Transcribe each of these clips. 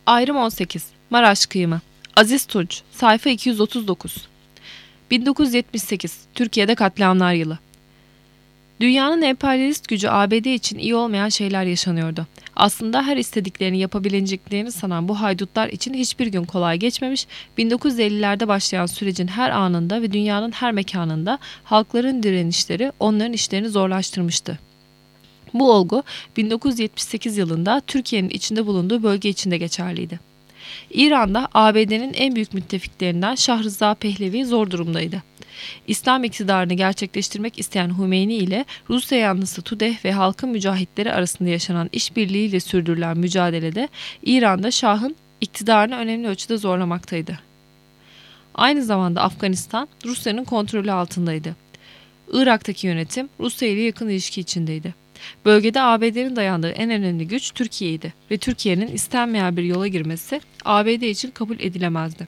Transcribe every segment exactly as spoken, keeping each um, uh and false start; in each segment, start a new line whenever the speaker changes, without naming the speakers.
Ayrım on sekiz. Maraş Kıyımı. Aziz Tunç. Sayfa iki yüz otuz dokuz. bin dokuz yüz yetmiş sekiz. Türkiye'de katliamlar yılı. Dünyanın emperyalist gücü A B D için iyi olmayan şeyler yaşanıyordu. Aslında her istediklerini yapabileceklerini sanan bu haydutlar için hiçbir gün kolay geçmemiş, bin dokuz yüz ellilerde başlayan sürecin her anında ve dünyanın her mekanında halkların direnişleri onların işlerini zorlaştırmıştı. Bu olgu bin dokuz yüz yetmiş sekiz yılında Türkiye'nin içinde bulunduğu bölge içinde geçerliydi. İran'da A B D'nin en büyük müttefiklerinden Şah Rıza Pehlevi zor durumdaydı. İslam iktidarını gerçekleştirmek isteyen Hümeyni ile Rusya yanlısı Tudeh ve halkın mücahitleri arasında yaşanan işbirliğiyle sürdürülen mücadelede İran'da Şah'ın iktidarını önemli ölçüde zorlamaktaydı. Aynı zamanda Afganistan Rusya'nın kontrolü altındaydı. Irak'taki yönetim Rusya ile yakın ilişki içindeydi. Bölgede A B D'nin dayandığı en önemli güç Türkiye'ydi ve Türkiye'nin istenmeyen bir yola girmesi A B D için kabul edilemezdi.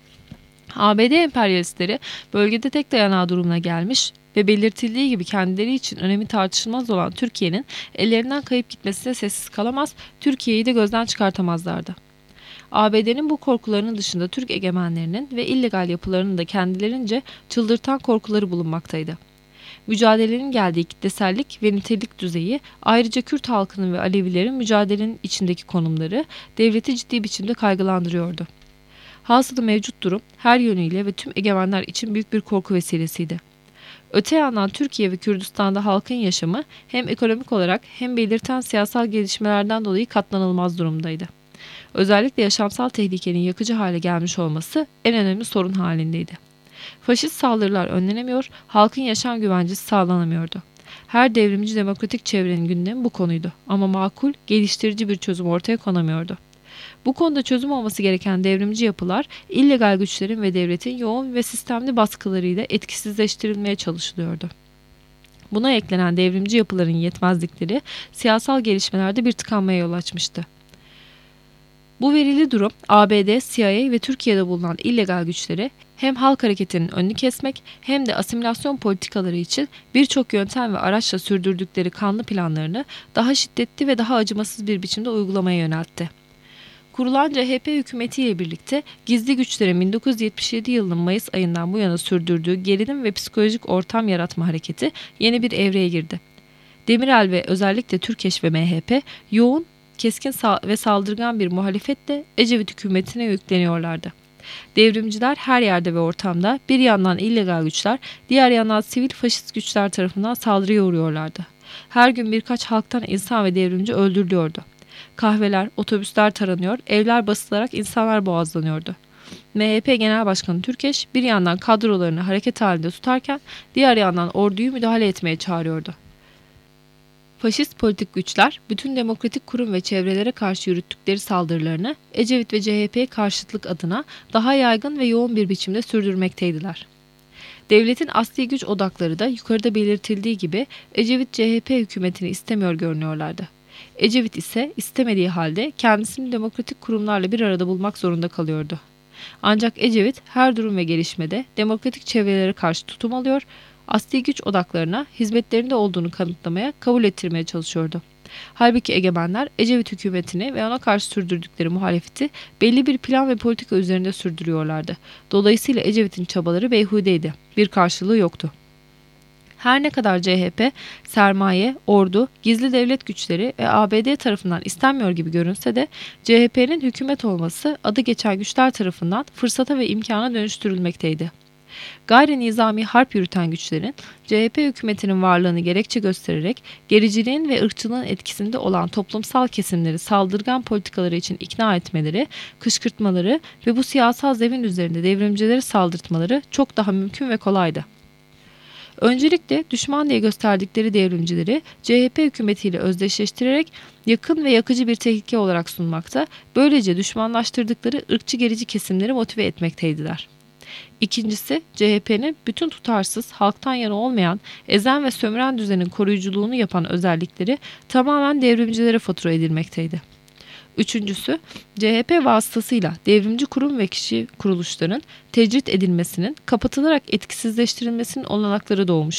A B D emperyalistleri bölgede tek dayanağı durumuna gelmiş ve belirtildiği gibi kendileri için önemi tartışılmaz olan Türkiye'nin ellerinden kayıp gitmesine sessiz kalamaz, Türkiye'yi de gözden çıkartamazlardı. A B D'nin bu korkularının dışında Türk egemenlerinin ve illegal yapılarının da kendilerince çıldırtan korkuları bulunmaktaydı. Mücadelenin geldiği kitlesellik ve nitelik düzeyi, ayrıca Kürt halkının ve Alevilerin mücadelenin içindeki konumları devleti ciddi biçimde kaygılandırıyordu. Hasılı mevcut durum her yönüyle ve tüm egemenler için büyük bir korku vesilesiydi. Öte yandan Türkiye ve Kürdistan'da halkın yaşamı hem ekonomik olarak hem belirten siyasal gelişmelerden dolayı katlanılmaz durumdaydı. Özellikle yaşamsal tehlikenin yakıcı hale gelmiş olması en önemli sorun halindeydi. Faşist saldırılar önlenemiyor, halkın yaşam güvencesi sağlanamıyordu. Her devrimci demokratik çevrenin gündemi bu konuydu ama makul, geliştirici bir çözüm ortaya konamıyordu. Bu konuda çözüm olması gereken devrimci yapılar, illegal güçlerin ve devletin yoğun ve sistemli baskılarıyla etkisizleştirilmeye çalışılıyordu. Buna eklenen devrimci yapıların yetmezlikleri, siyasal gelişmelerde bir tıkanmaya yol açmıştı. Bu verili durum, A B D, C I A ve Türkiye'de bulunan illegal güçleri hem halk hareketinin önünü kesmek hem de asimilasyon politikaları için birçok yöntem ve araçla sürdürdükleri kanlı planlarını daha şiddetli ve daha acımasız bir biçimde uygulamaya yöneltti. Kurulan C H P hükümetiyle birlikte gizli güçlerin bin dokuz yüz yetmiş yedi yılının Mayıs ayından bu yana sürdürdüğü gerilim ve psikolojik ortam yaratma hareketi yeni bir evreye girdi. Demirel ve özellikle Türkeş ve M H P yoğun, keskin ve saldırgan bir muhalefetle Ecevit hükümetine yükleniyorlardı. Devrimciler her yerde ve ortamda bir yandan illegal güçler, diğer yandan sivil faşist güçler tarafından saldırıya uğruyorlardı. Her gün birkaç halktan insan ve devrimci öldürülüyordu. Kahveler, otobüsler taranıyor, evler basılarak insanlar boğazlanıyordu. M H P Genel Başkanı Türkeş bir yandan kadrolarını hareket halinde tutarken diğer yandan orduyu müdahale etmeye çağırıyordu. Faşist politik güçler bütün demokratik kurum ve çevrelere karşı yürüttükleri saldırılarını Ecevit ve C H P'ye karşıtlık adına daha yaygın ve yoğun bir biçimde sürdürmekteydiler. Devletin asli güç odakları da yukarıda belirtildiği gibi Ecevit C H P hükümetini istemiyor görünüyorlardı. Ecevit ise istemediği halde kendisini demokratik kurumlarla bir arada bulmak zorunda kalıyordu. Ancak Ecevit her durum ve gelişmede demokratik çevrelere karşı tutum alıyor, asli güç odaklarına hizmetlerinde olduğunu kanıtlamaya, kabul ettirmeye çalışıyordu. Halbuki egemenler Ecevit hükümetini ve ona karşı sürdürdükleri muhalefeti belli bir plan ve politika üzerinde sürdürüyorlardı. Dolayısıyla Ecevit'in çabaları beyhudeydi. Bir karşılığı yoktu. Her ne kadar C H P, sermaye, ordu, gizli devlet güçleri ve A B D tarafından istenmiyor gibi görünse de C H P'nin hükümet olması adı geçen güçler tarafından fırsata ve imkana dönüştürülmekteydi. Gayri nizami harp yürüten güçlerin C H P hükümetinin varlığını gerekçe göstererek gericiliğin ve ırkçılığın etkisinde olan toplumsal kesimleri saldırgan politikaları için ikna etmeleri, kışkırtmaları ve bu siyasal zemin üzerinde devrimcileri saldırtmaları çok daha mümkün ve kolaydı. Öncelikle düşman diye gösterdikleri devrimcileri C H P hükümetiyle özdeşleştirerek yakın ve yakıcı bir tehlike olarak sunmakta, böylece düşmanlaştırdıkları ırkçı gerici kesimleri motive etmekteydiler. İkincisi, C H P'nin bütün tutarsız, halktan yana olmayan, ezen ve sömüren düzenin koruyuculuğunu yapan özellikleri tamamen devrimcilere fatura edilmekteydi. Üçüncüsü, C H P vasıtasıyla devrimci kurum ve kişi kuruluşların tecrit edilmesinin, kapatılarak etkisizleştirilmesinin olanakları doğmuştu.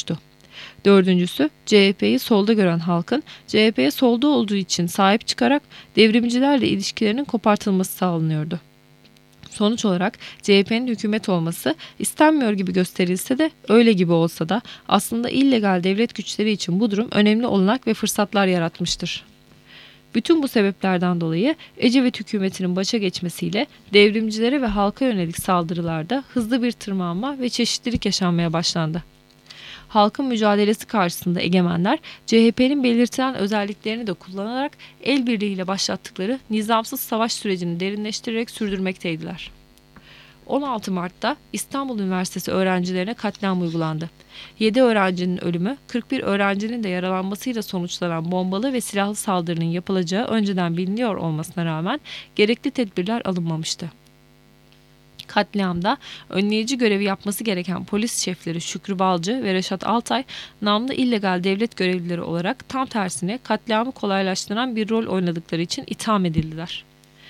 Dördüncüsü, C H P'yi solda gören halkın C H P'ye solda olduğu için sahip çıkarak devrimcilerle ilişkilerinin kopartılması sağlanıyordu. Sonuç olarak C H P'nin hükümet olması istenmiyor gibi gösterilse de öyle gibi olsa da aslında illegal devlet güçleri için bu durum önemli olanak ve fırsatlar yaratmıştır. Bütün bu sebeplerden dolayı Ecevit hükümetinin başa geçmesiyle devrimcilere ve halka yönelik saldırılarda hızlı bir tırmanma ve çeşitlilik yaşanmaya başlandı. Halkın mücadelesi karşısında egemenler C H P'nin belirtilen özelliklerini de kullanarak el birliğiyle başlattıkları nizamsız savaş sürecini derinleştirerek sürdürmekteydiler. on altı Mart'ta İstanbul Üniversitesi öğrencilerine katliam uygulandı. yedi öğrencinin ölümü, kırk bir öğrencinin de yaralanmasıyla sonuçlanan bombalı ve silahlı saldırının yapılacağı önceden biliniyor olmasına rağmen gerekli tedbirler alınmamıştı. Katliamda önleyici görevi yapması gereken polis şefleri Şükrü Balcı ve Reşat Altay namlı illegal devlet görevlileri olarak tam tersine katliamı kolaylaştıran bir rol oynadıkları için itham edildiler.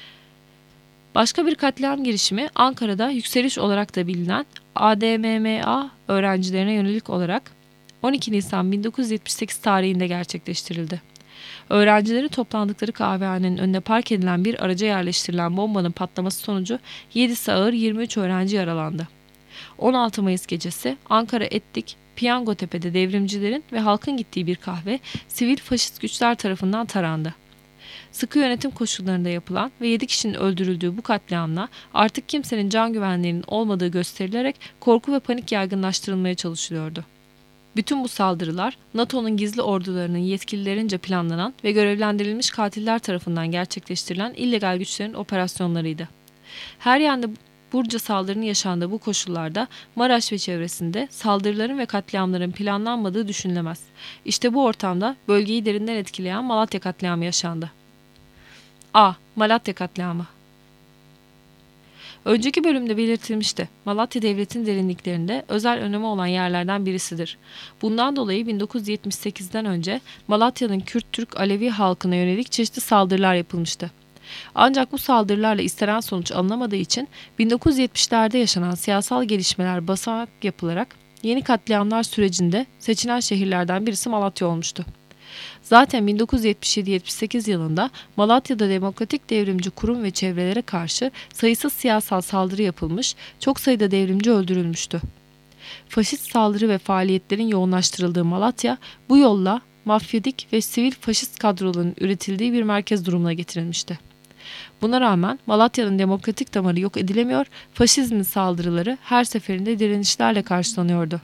Başka bir katliam girişimi Ankara'da yükseliş olarak da bilinen A D M M A öğrencilerine yönelik olarak on iki Nisan bin dokuz yüz yetmiş sekiz tarihinde gerçekleştirildi. Öğrencilerin toplandıkları kahvehanenin önüne park edilen bir araca yerleştirilen bombanın patlaması sonucu yedisi ağır yirmi üç öğrenci yaralandı. on altı Mayıs gecesi Ankara Etlik, Piyangotepe'de devrimcilerin ve halkın gittiği bir kahve sivil faşist güçler tarafından tarandı. Sıkı yönetim koşullarında yapılan ve yedi kişinin öldürüldüğü bu katliamla artık kimsenin can güvenliğinin olmadığı gösterilerek korku ve panik yaygınlaştırılmaya çalışılıyordu. Bütün bu saldırılar NATO'nun gizli ordularının yetkililerince planlanan ve görevlendirilmiş katiller tarafından gerçekleştirilen illegal güçlerin operasyonlarıydı. Her yanda Burca saldırının yaşandığı bu koşullarda Maraş ve çevresinde saldırıların ve katliamların planlanmadığı düşünülemez. İşte bu ortamda bölgeyi derinden etkileyen Malatya katliamı yaşandı. A. Malatya katliamı. Önceki bölümde belirtilmişti. Malatya devletin derinliklerinde özel önemi olan yerlerden birisidir. Bundan dolayı bin dokuz yüz yetmiş sekizden önce Malatya'nın Kürt-Türk Alevi halkına yönelik çeşitli saldırılar yapılmıştı. Ancak bu saldırılarla istenen sonuç alınamadığı için bin dokuz yüz yetmişlerde yaşanan siyasal gelişmeler basamak yapılarak yeni katliamlar sürecinde seçilen şehirlerden birisi Malatya olmuştu. Zaten bin dokuz yüz yetmiş yedi yetmiş sekiz yılında Malatya'da Demokratik Devrimci Kurum ve çevrelere karşı sayısız siyasal saldırı yapılmış, çok sayıda devrimci öldürülmüştü. Faşist saldırı ve faaliyetlerin yoğunlaştırıldığı Malatya, bu yolla mafyatik ve sivil faşist kadroların üretildiği bir merkez durumuna getirilmişti. Buna rağmen Malatya'nın demokratik damarı yok edilemiyor, faşizmin saldırıları her seferinde direnişlerle karşılanıyordu.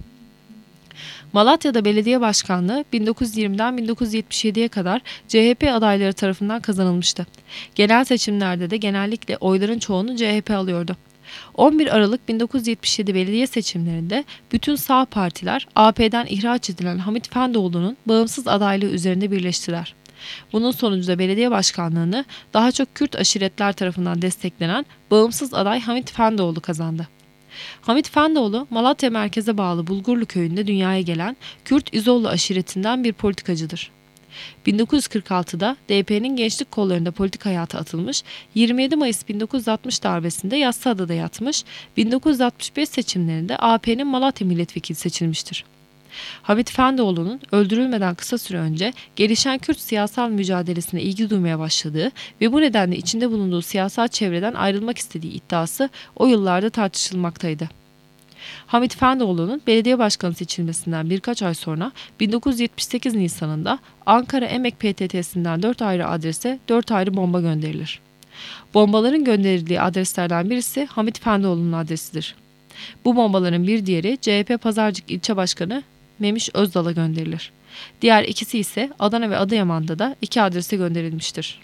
Malatya'da belediye başkanlığı bin dokuz yüz yirmiden bin dokuz yüz yetmiş yediye kadar C H P adayları tarafından kazanılmıştı. Genel seçimlerde de genellikle oyların çoğunu C H P alıyordu. on bir Aralık bin dokuz yüz yetmiş yedi belediye seçimlerinde bütün sağ partiler A P'den ihraç edilen Hamit Fendoğlu'nun bağımsız adaylığı üzerinde birleştiler. Bunun sonucunda belediye başkanlığını daha çok Kürt aşiretler tarafından desteklenen bağımsız aday Hamit Fendoğlu kazandı. Hamit Fendoğlu, Malatya merkeze bağlı Bulgurlu köyünde dünyaya gelen Kürt İzollu aşiretinden bir politikacıdır. bin dokuz yüz kırk altıda D P'nin gençlik kollarında politik hayata atılmış, yirmi yedi Mayıs bin dokuz yüz altmış darbesinde Yassıada'da yatmış, bin dokuz yüz altmış beş seçimlerinde A P'nin Malatya milletvekili seçilmiştir. Hamit Fendoğlu'nun öldürülmeden kısa süre önce gelişen Kürt siyasal mücadelesine ilgi duymaya başladığı ve bu nedenle içinde bulunduğu siyasal çevreden ayrılmak istediği iddiası o yıllarda tartışılmaktaydı. Hamit Fendoğlu'nun belediye başkanı seçilmesinden birkaç ay sonra bin dokuz yüz yetmiş sekiz Nisan'ında Ankara Emek P T T'sinden dört ayrı adrese dört ayrı bomba gönderilir. Bombaların gönderildiği adreslerden birisi Hamit Fendoğlu'nun adresidir. Bu bombaların bir diğeri C H P Pazarcık İlçe Başkanı Memiş Özdal'a gönderilir. Diğer ikisi ise Adana ve Adıyaman'da da iki adrese gönderilmiştir.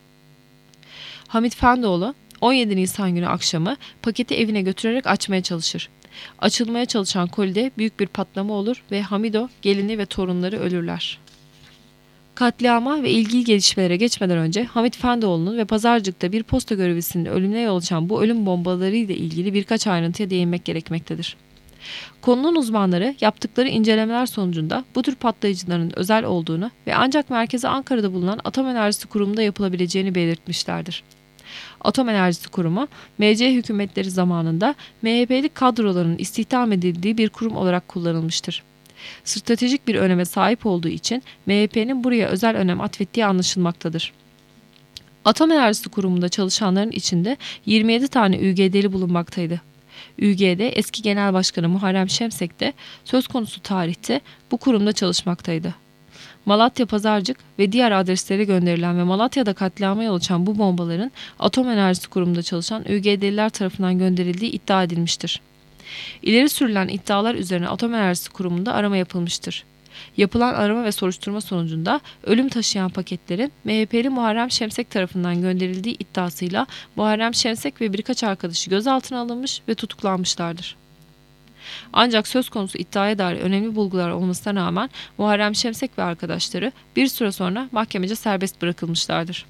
Hamit Fendoğlu on yedi Nisan günü akşamı paketi evine götürerek açmaya çalışır. Açılmaya çalışan kolide büyük bir patlama olur ve Hamido, gelini ve torunları ölürler. Katliama ve ilgili gelişmelere geçmeden önce Hamit Fendoğlu'nun ve Pazarcık'ta bir posta görevlisinin ölümüne yol açan bu ölüm bombaları ile ilgili birkaç ayrıntıya değinmek gerekmektedir. Konunun uzmanları yaptıkları incelemeler sonucunda bu tür patlayıcıların özel olduğunu ve ancak merkezi Ankara'da bulunan Atom Enerjisi Kurumu'nda yapılabileceğini belirtmişlerdir. Atom Enerjisi Kurumu, M C hükümetleri zamanında M H P'li kadroların istihdam edildiği bir kurum olarak kullanılmıştır. Stratejik bir öneme sahip olduğu için M H P'nin buraya özel önem atfettiği anlaşılmaktadır. Atom Enerjisi Kurumu'nda çalışanların içinde yirmi yedi tane Ü G D'li bulunmaktaydı. Ü G D eski Genel Başkanı Muharrem Şemsek de söz konusu tarihte bu kurumda çalışmaktaydı. Malatya, Pazarcık ve diğer adreslere gönderilen ve Malatya'da katliama yol açan bu bombaların Atom Enerjisi Kurumu'nda çalışan Ü G D'liler tarafından gönderildiği iddia edilmiştir. İleri sürülen iddialar üzerine Atom Enerjisi Kurumu'nda arama yapılmıştır. Yapılan arama ve soruşturma sonucunda ölüm taşıyan paketlerin M H P'li Muharrem Şemsek tarafından gönderildiği iddiasıyla Muharrem Şemsek ve birkaç arkadaşı gözaltına alınmış ve tutuklanmışlardır. Ancak söz konusu iddiaya dair önemli bulgular olmasına rağmen Muharrem Şemsek ve arkadaşları bir süre sonra mahkemece serbest bırakılmışlardır.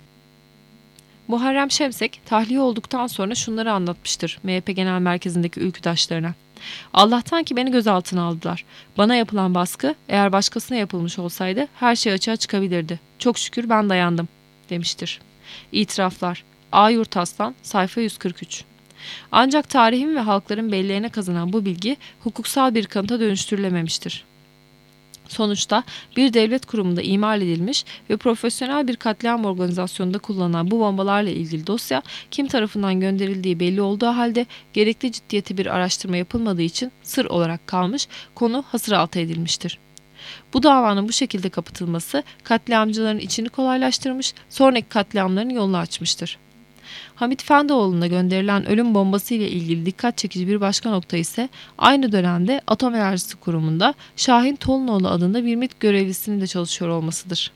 Muharrem Şemsek tahliye olduktan sonra şunları anlatmıştır M H P Genel Merkezi'ndeki ülküdaşlarına. Allah'tan ki beni gözaltına aldılar. Bana yapılan baskı eğer başkasına yapılmış olsaydı her şey açığa çıkabilirdi. Çok şükür ben dayandım demiştir. İtiraflar A. Yurtaslan sayfa yüz kırk üç. Ancak tarihin ve halkların belleğine kazınan bu bilgi hukuksal bir kanıta dönüştürülememiştir. Sonuçta bir devlet kurumunda imal edilmiş ve profesyonel bir katliam organizasyonunda kullanılan bu bombalarla ilgili dosya kim tarafından gönderildiği belli olduğu halde gerekli ciddiyeti bir araştırma yapılmadığı için sır olarak kalmış, konu hasıraltı edilmiştir. Bu davanın bu şekilde kapatılması katliamcıların içini kolaylaştırmış, sonraki katliamların yolunu açmıştır. Hamit Fendoğlu'na gönderilen ölüm bombası ile ilgili dikkat çekici bir başka nokta ise aynı dönemde Atom Enerjisi Kurumu'nda Şahin Tolunoğlu adında bir MİT görevlisinin de çalışıyor olmasıdır.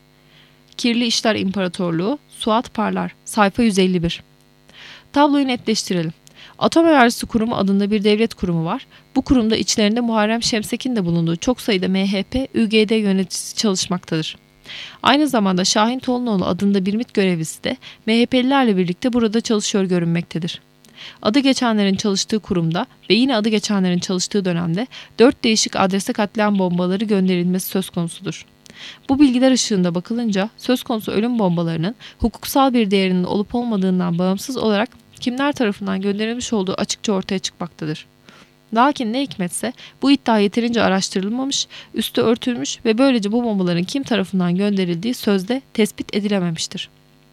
Kirli İşler İmparatorluğu, Suat Parlar, sayfa yüz elli bir. Tabloyu netleştirelim. Atom Enerjisi Kurumu adında bir devlet kurumu var. Bu kurumda içlerinde Muharrem Şemsek'in de bulunduğu çok sayıda M H P, Ü G D yöneticisi çalışmaktadır. Aynı zamanda Şahin Tolunoğlu adında bir MİT görevlisi de M H P'lilerle birlikte burada çalışıyor görünmektedir. Adı geçenlerin çalıştığı kurumda ve yine adı geçenlerin çalıştığı dönemde dört değişik adrese katliam bombaları gönderilmesi söz konusudur. Bu bilgiler ışığında bakılınca söz konusu ölüm bombalarının hukuksal bir değerinin olup olmadığından bağımsız olarak kimler tarafından gönderilmiş olduğu açıkça ortaya çıkmaktadır. Lakin ne hikmetse bu iddia yeterince araştırılmamış, üstü örtülmüş ve böylece bu bombaların kim tarafından gönderildiği sözde tespit edilememiştir.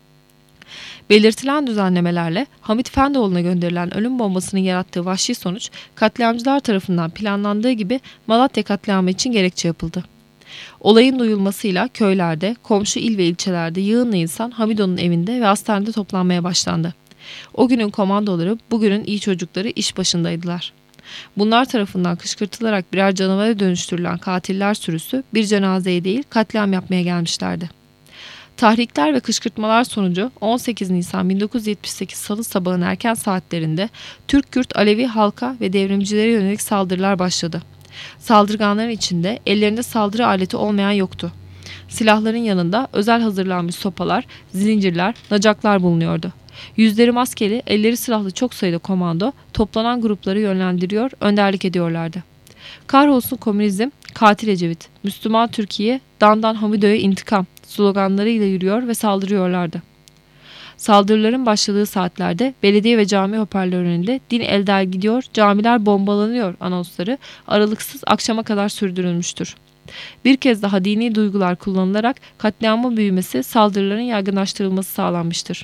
Belirtilen düzenlemelerle Hamit Fendoğlu'na gönderilen ölüm bombasının yarattığı vahşi sonuç katliamcılar tarafından planlandığı gibi Malatya katliamı için gerekçe yapıldı. Olayın duyulmasıyla köylerde, komşu il ve ilçelerde yığınla insan Hamido'nun evinde ve hastanede toplanmaya başlandı. O günün komandoları, bugünün iyi çocukları iş başındaydılar. Bunlar tarafından kışkırtılarak birer canavara dönüştürülen katiller sürüsü bir cenazeye değil katliam yapmaya gelmişlerdi. Tahrikler ve kışkırtmalar sonucu on sekiz Nisan bin dokuz yüz yetmiş sekiz Salı sabahın erken saatlerinde Türk-Kürt Alevi halka ve devrimcilere yönelik saldırılar başladı. Saldırganların içinde ellerinde saldırı aleti olmayan yoktu. Silahların yanında özel hazırlanmış sopalar, zincirler, nacaklar bulunuyordu. Yüzleri maskeli, elleri silahlı çok sayıda komando toplanan grupları yönlendiriyor, önderlik ediyorlardı. Kahrolsun komünizm, katil Ecevit, Müslüman Türkiye, dandan Hamido'ya intikam sloganlarıyla yürüyor ve saldırıyorlardı. Saldırıların başladığı saatlerde belediye ve cami hoparlörlerinde din elden gidiyor, camiler bombalanıyor anonsları aralıksız akşama kadar sürdürülmüştür. Bir kez daha dini duygular kullanılarak katliamın büyümesi, saldırıların yaygınlaştırılması sağlanmıştır.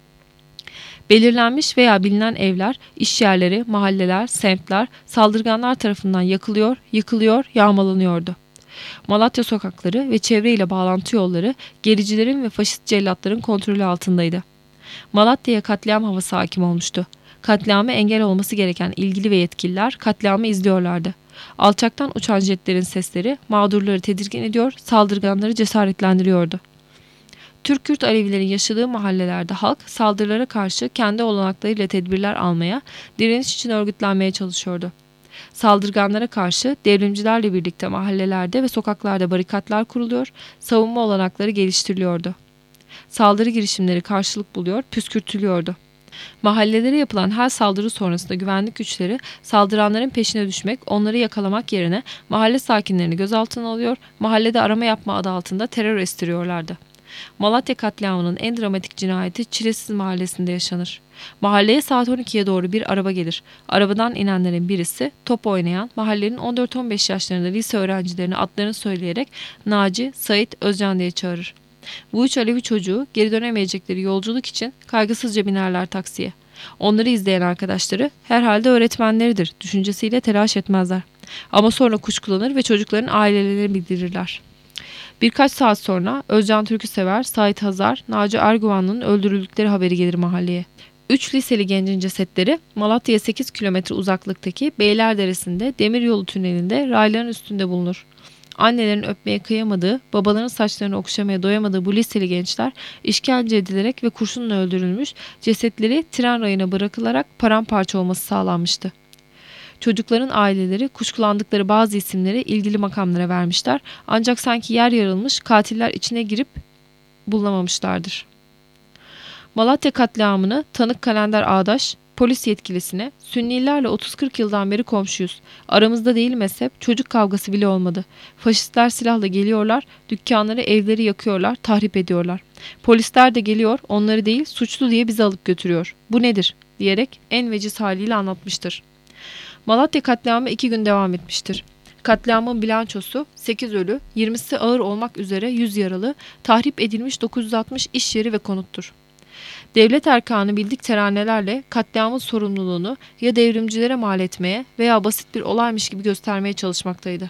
Belirlenmiş veya bilinen evler, işyerleri, mahalleler, semtler saldırganlar tarafından yakılıyor, yıkılıyor, yağmalanıyordu. Malatya sokakları ve çevreyle bağlantı yolları gericilerin ve faşist cellatların kontrolü altındaydı. Malatya'ya katliam havası hakim olmuştu. Katliamı engel olması gereken ilgili ve yetkililer katliamı izliyorlardı. Alçaktan uçan jetlerin sesleri mağdurları tedirgin ediyor, saldırganları cesaretlendiriyordu. Türk-Kürt Alevilerin yaşadığı mahallelerde halk saldırılara karşı kendi olanaklarıyla tedbirler almaya, direniş için örgütlenmeye çalışıyordu. Saldırganlara karşı devrimcilerle birlikte mahallelerde ve sokaklarda barikatlar kuruluyor, savunma olanakları geliştiriliyordu. Saldırı girişimleri karşılık buluyor, püskürtülüyordu. Mahallelere yapılan her saldırı sonrasında güvenlik güçleri saldıranların peşine düşmek, onları yakalamak yerine mahalle sakinlerini gözaltına alıyor, mahallede arama yapma adı altında terör estiriyorlardı. Malatya katliamının en dramatik cinayeti Çilesiz Mahallesi'nde yaşanır. Mahalleye saat on ikiye doğru bir araba gelir. Arabadan inenlerin birisi top oynayan mahallenin on dört on beş yaşlarında lise öğrencilerine adlarını söyleyerek Naci, Sait, Özcan diye çağırır. Bu üç Alevi çocuğu geri dönemeyecekleri yolculuk için kaygısızca binerler taksiye. Onları izleyen arkadaşları herhalde öğretmenleridir düşüncesiyle telaş etmezler. Ama sonra kuşkulanır ve çocukların ailelerine bildirirler. Birkaç saat sonra Özcan Türküsever, Sait Hazar, Naci Erguvanlı'nın öldürüldükleri haberi gelir mahalleye. Üç liseli gencin cesetleri Malatya'ya sekiz kilometre uzaklıktaki Beylerderesi'nde demiryolu tünelinde rayların üstünde bulunur. Annelerin öpmeye kıyamadığı, babaların saçlarını okşamaya doyamadığı bu liseli gençler işkence edilerek ve kurşunla öldürülmüş, cesetleri tren rayına bırakılarak paramparça olması sağlanmıştı. Çocukların aileleri kuşkulandıkları bazı isimleri ilgili makamlara vermişler ancak sanki yer yarılmış katiller içine girip bulamamışlardır. Malatya katliamını tanık Kalender Ağdaş, polis yetkilisine, Sünnilerle otuz kırk yıldan beri komşuyuz. Aramızda değil mezhep, çocuk kavgası bile olmadı. Faşistler silahla geliyorlar, dükkanları, evleri yakıyorlar, tahrip ediyorlar. Polisler de geliyor, onları değil suçlu diye bizi alıp götürüyor. Bu nedir? Diyerek en veciz haliyle anlatmıştır. Malatya katliamı iki gün devam etmiştir. Katliamın bilançosu sekiz ölü, yirmisi ağır olmak üzere yüz yaralı, tahrip edilmiş dokuz yüz altmış iş yeri ve konuttur. Devlet erkanı bildik teranelerle katliamın sorumluluğunu ya devrimcilere mal etmeye veya basit bir olaymış gibi göstermeye çalışmaktaydı.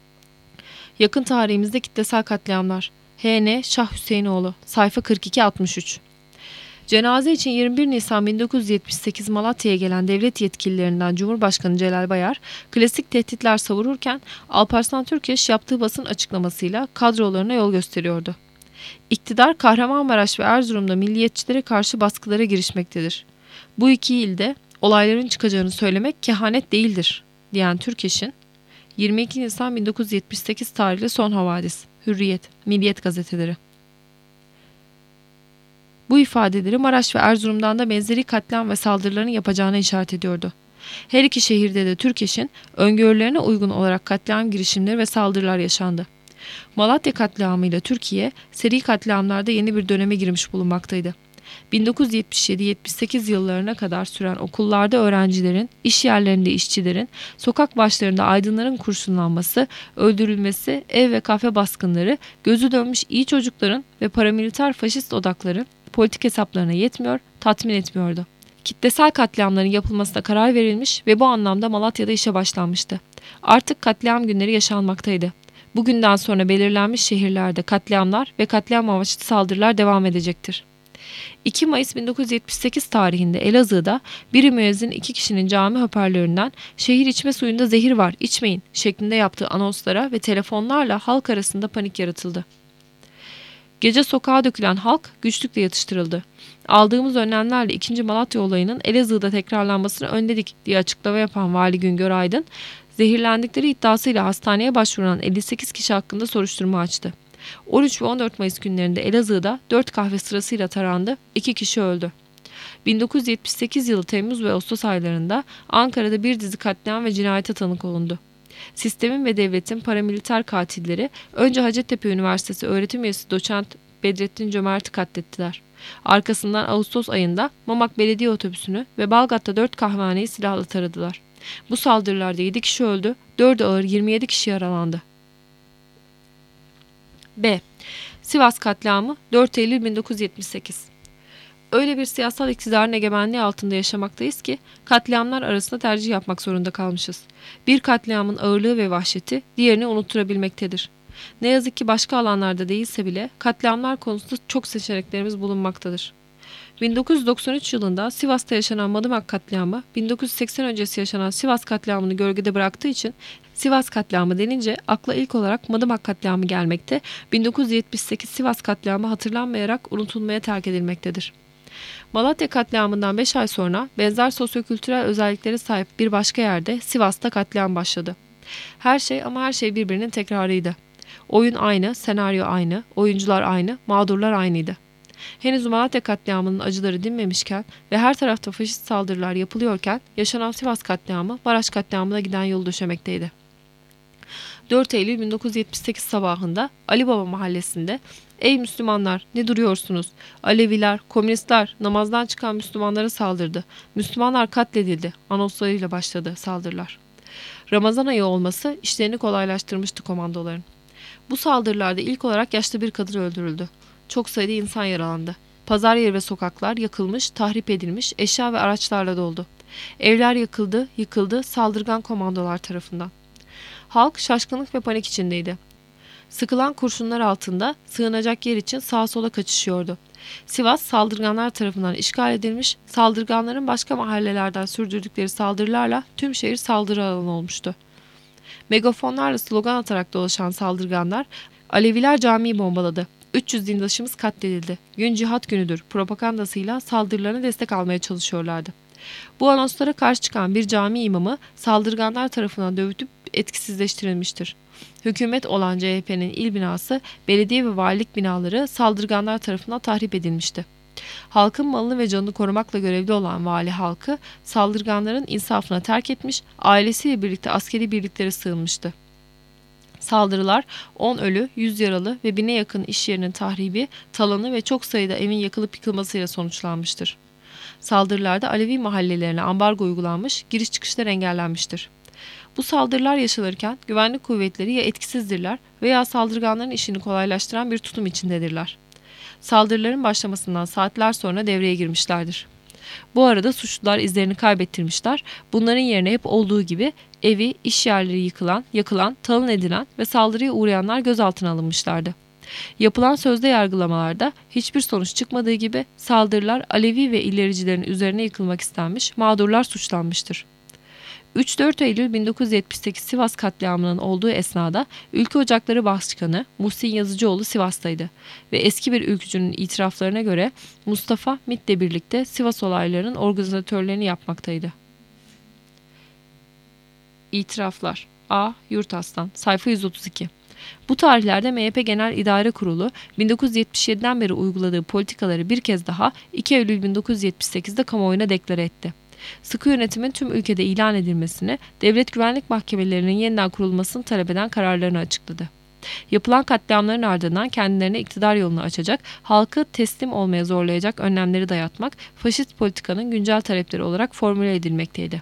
Yakın tarihimizde kitlesel katliamlar. H N Şah Hüseyinoğlu, sayfa kırk iki altmış üç. Cenaze için yirmi bir Nisan bin dokuz yüz yetmiş sekiz Malatya'ya gelen devlet yetkililerinden Cumhurbaşkanı Celal Bayar, klasik tehditler savururken Alparslan Türkeş yaptığı basın açıklamasıyla kadrolarına yol gösteriyordu. İktidar Kahramanmaraş ve Erzurum'da milliyetçilere karşı baskılara girişmektedir. Bu iki ilde olayların çıkacağını söylemek kehanet değildir, diyen Türkeş'in yirmi iki Nisan bin dokuz yüz yetmiş sekiz tarihli son havadis, Hürriyet, Milliyet gazeteleri. Bu ifadeleri Maraş ve Erzurum'dan da benzeri katliam ve saldırıların yapacağına işaret ediyordu. Her iki şehirde de Türkeş'in öngörülerine uygun olarak katliam girişimleri ve saldırılar yaşandı. Malatya katliamıyla Türkiye, seri katliamlarda yeni bir döneme girmiş bulunmaktaydı. bin dokuz yüz yetmiş yedi yetmiş sekiz yıllarına kadar süren okullarda öğrencilerin, iş yerlerinde işçilerin, sokak başlarında aydınların kurşunlanması, öldürülmesi, ev ve kafe baskınları, gözü dönmüş iyi çocukların ve paramiliter faşist odakların politik hesaplarına yetmiyor, tatmin etmiyordu. Kitlesel katliamların yapılmasına karar verilmiş ve bu anlamda Malatya'da işe başlanmıştı. Artık katliam günleri yaşanmaktaydı. Bugünden sonra belirlenmiş şehirlerde katliamlar ve katliam amaçlı saldırılar devam edecektir. iki Mayıs bin dokuz yüz yetmiş sekiz tarihinde Elazığ'da biri müezzin iki kişinin cami hoparlöründen "Şehir içme suyunda zehir var, içmeyin" şeklinde yaptığı anonslara ve telefonlarla halk arasında panik yaratıldı. Gece sokağa dökülen halk güçlükle yatıştırıldı. Aldığımız önlemlerle ikinci Malatya olayının Elazığ'da tekrarlanmasını önledik diye açıklama yapan Vali Güngör Aydın, zehirlendikleri iddiasıyla hastaneye başvuran elli sekiz kişi hakkında soruşturma açtı. on üç ve on dört Mayıs günlerinde Elazığ'da dört kahve sırasıyla tarandı, iki kişi öldü. bin dokuz yüz yetmiş sekiz yılı Temmuz ve Ağustos aylarında Ankara'da bir dizi katliam ve cinayete tanık olundu. Sistemin ve devletin paramiliter katilleri önce Hacettepe Üniversitesi öğretim üyesi doçent Bedrettin Cömert'i katlettiler. Arkasından Ağustos ayında Mamak Belediye Otobüsünü ve Balgat'ta dört kahvehaneyi silahla taradılar. Bu saldırılarda yedi kişi öldü, dördü ağır yirmi yedi kişi yaralandı. B. Sivas katliamı dört Eylül bin dokuz yüz yetmiş sekiz. Öyle bir siyasal iktidarın egemenliği altında yaşamaktayız ki katliamlar arasında tercih yapmak zorunda kalmışız. Bir katliamın ağırlığı ve vahşeti diğerini unutturabilmektedir. Ne yazık ki başka alanlarda değilse bile katliamlar konusunda çok seçeneklerimiz bulunmaktadır. bin dokuz yüz doksan üç yılında Sivas'ta yaşanan Madımak katliamı, bin dokuz yüz seksen öncesi yaşanan Sivas katliamını gölgede bıraktığı için Sivas katliamı denince akla ilk olarak Madımak katliamı gelmekte, bin dokuz yüz yetmiş sekiz Sivas katliamı hatırlanmayarak unutulmaya terk edilmektedir. Malatya katliamından beş ay sonra benzer sosyokültürel özelliklere sahip bir başka yerde Sivas'ta katliam başladı. Her şey ama her şey birbirinin tekrarıydı. Oyun aynı, senaryo aynı, oyuncular aynı, mağdurlar aynıydı. Henüz Malatya katliamının acıları dinmemişken ve her tarafta faşist saldırılar yapılıyorken yaşanan Sivas katliamı Maraş katliamına giden yolu döşemekteydi. dört Eylül bin dokuz yüz yetmiş sekiz sabahında Ali Baba mahallesinde "Ey Müslümanlar, ne duruyorsunuz? Aleviler, komünistler namazdan çıkan Müslümanlara saldırdı. Müslümanlar katledildi" anonslarıyla başladı saldırılar. Ramazan ayı olması işlerini kolaylaştırmıştı komandoların. Bu saldırılarda ilk olarak yaşlı bir kadın öldürüldü. Çok sayıda insan yaralandı. Pazar yeri ve sokaklar yakılmış, tahrip edilmiş, eşya ve araçlarla doldu. Evler yakıldı, yıkıldı saldırgan komandolar tarafından. Halk şaşkınlık ve panik içindeydi. Sıkılan kurşunlar altında sığınacak yer için sağa sola kaçışıyordu. Sivas saldırganlar tarafından işgal edilmiş, saldırganların başka mahallelerden sürdürdükleri saldırılarla tüm şehir saldırı alanı olmuştu. Megafonlarla slogan atarak dolaşan saldırganlar, "Aleviler camiyi bombaladı. üç yüz dindaşımız katledildi. Gün cihat günüdür" propagandasıyla saldırılarına destek almaya çalışıyorlardı. Bu anonslara karşı çıkan bir cami imamı saldırganlar tarafından dövülüp etkisizleştirilmiştir. Hükümet olan C H P'nin il binası, belediye ve valilik binaları saldırganlar tarafından tahrip edilmişti. Halkın malını ve canını korumakla görevli olan vali halkı saldırganların insafına terk etmiş, ailesiyle birlikte askeri birliklere sığınmıştı. Saldırılar on ölü, yüz yaralı ve bine yakın iş yerinin tahribi, talanı ve çok sayıda evin yakılıp yıkılmasıyla sonuçlanmıştır. Saldırılarda Alevi mahallelerine ambargo uygulanmış, giriş çıkışlar engellenmiştir. Bu saldırılar yaşanırken güvenlik kuvvetleri ya etkisizdirler veya saldırganların işini kolaylaştıran bir tutum içindedirler. Saldırıların başlamasından saatler sonra devreye girmişlerdir. Bu arada suçlular izlerini kaybettirmişler. Bunların yerine hep olduğu gibi evi, iş yerleri yıkılan, yakılan, talan edilen ve saldırıya uğrayanlar gözaltına alınmışlardı. Yapılan sözde yargılamalarda hiçbir sonuç çıkmadığı gibi saldırılar Alevi ve ilericilerin üzerine yıkılmak istenmiş, mağdurlar suçlanmıştır. üç dört Eylül bin dokuz yüz yetmiş sekiz Sivas katliamının olduğu esnada Ülke Ocakları Başkanı Muhsin Yazıcıoğlu Sivas'taydı ve eski bir ülkücünün itiraflarına göre Mustafa M İ T'le birlikte Sivas olaylarının organizatörlerini yapmaktaydı. İtiraflar A. Yurtaslan sayfa yüz otuz iki. Bu tarihlerde M H P Genel İdare Kurulu bin dokuz yüz yetmiş yediden beri uyguladığı politikaları bir kez daha iki Eylül bin dokuz yüz yetmiş sekizde kamuoyuna deklare etti. Sıkı yönetimin tüm ülkede ilan edilmesini, devlet güvenlik mahkemelerinin yeniden kurulmasını talep eden kararlarını açıkladı. Yapılan katliamların ardından kendilerine iktidar yolunu açacak, halkı teslim olmaya zorlayacak önlemleri dayatmak, faşist politikanın güncel talepleri olarak formüle edilmekteydi.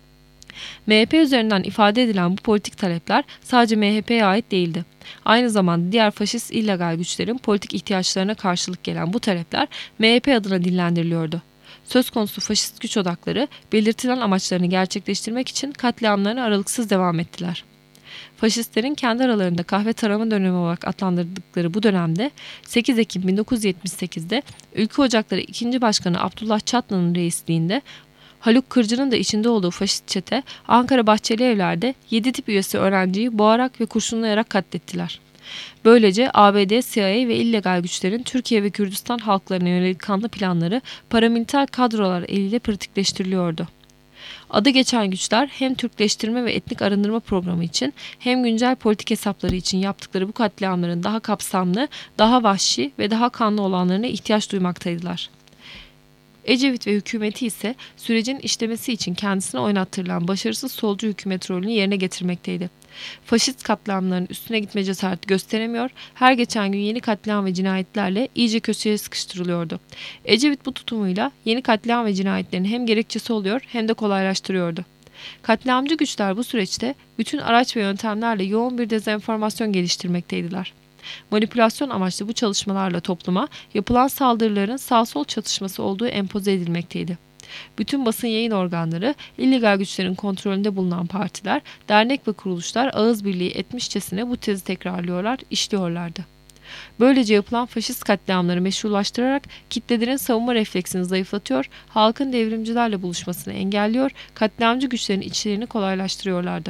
M H P üzerinden ifade edilen bu politik talepler sadece M H P'ye ait değildi. Aynı zamanda diğer faşist illegal güçlerin politik ihtiyaçlarına karşılık gelen bu talepler M H P adına dillendiriliyordu. Söz konusu faşist güç odakları belirtilen amaçlarını gerçekleştirmek için katliamlarına aralıksız devam ettiler. Faşistlerin kendi aralarında kahve tarama dönemi olarak adlandırdıkları bu dönemde sekiz Ekim bin dokuz yüz yetmiş sekizde Ülke Ocakları ikinci Başkanı Abdullah Çatlı'nın reisliğinde Haluk Kırcı'nın da içinde olduğu faşist çete Ankara Bahçelievler'de yedi tip üyesi öğrenciyi boğarak ve kurşunlayarak katlettiler. Böylece A B D, C I A ve illegal güçlerin Türkiye ve Kürdistan halklarına yönelik kanlı planları paramiliter kadrolar eliyle pratikleştiriliyordu. Adı geçen güçler hem Türkleştirme ve etnik arındırma programı için hem güncel politik hesapları için yaptıkları bu katliamların daha kapsamlı, daha vahşi ve daha kanlı olanlarına ihtiyaç duymaktaydılar. Ecevit ve hükümeti ise sürecin işlemesi için kendisine oynattırılan başarısız solcu hükümet rolünü yerine getirmekteydi. Faşist katliamların üstüne gitme cesareti gösteremiyor, her geçen gün yeni katliam ve cinayetlerle iyice köşeye sıkıştırılıyordu. Ecevit bu tutumuyla yeni katliam ve cinayetlerin hem gerekçesi oluyor hem de kolaylaştırıyordu. Katliamcı güçler bu süreçte bütün araç ve yöntemlerle yoğun bir dezenformasyon geliştirmekteydiler. Manipülasyon amaçlı bu çalışmalarla topluma yapılan saldırıların sağ-sol çatışması olduğu empoze edilmekteydi. Bütün basın yayın organları, illegal güçlerin kontrolünde bulunan partiler, dernek ve kuruluşlar ağız birliği etmişçesine bu tezi tekrarlıyorlar, işliyorlardı. Böylece yapılan faşist katliamları meşrulaştırarak kitlelerin savunma refleksini zayıflatıyor, halkın devrimcilerle buluşmasını engelliyor, katliamcı güçlerin içlerini kolaylaştırıyorlardı.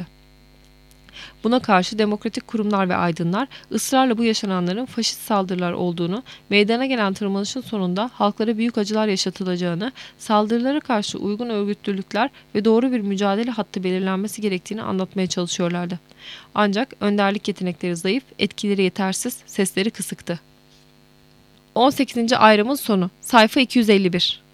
Buna karşı demokratik kurumlar ve aydınlar ısrarla bu yaşananların faşist saldırılar olduğunu, meydana gelen tırmanışın sonunda halklara büyük acılar yaşatılacağını, saldırılara karşı uygun örgütlülükler ve doğru bir mücadele hattı belirlenmesi gerektiğini anlatmaya çalışıyorlardı. Ancak önderlik yetenekleri zayıf, etkileri yetersiz, sesleri kısıktı. on sekizinci ayrımın sonu. Sayfa iki yüz elli bir.